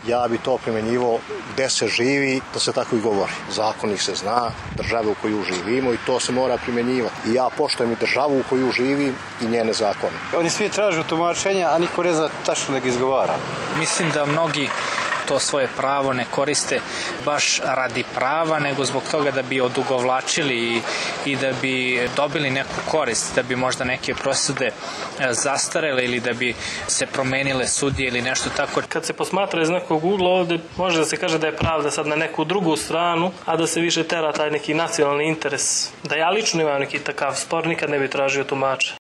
ja bi to primjenjivao gde se živi, da se tako i govori. Zakonik se zna, države u koju živimo i to se mora primjenjivati. I ja poštujem i državu u koju živim i njene zakone. Oni svi tražu tumačenja, a niko ne zna tačno da ga izgovara. Mislim da mnogi to svoje pravo ne koriste baš radi prava, nego zbog toga da bi odugovlačili i da bi dobili neku korist, da bi možda neke presude zastarele ili da bi se promenile sudije ili nešto tako. Kad se posmatra iz nekog ugla, ovde može da se kaže da je pravda sad na neku drugu stranu, a da se više tera taj neki nacionalni interes. Da ja lično imam neki takav spor, nikad ne bi tražio tumača.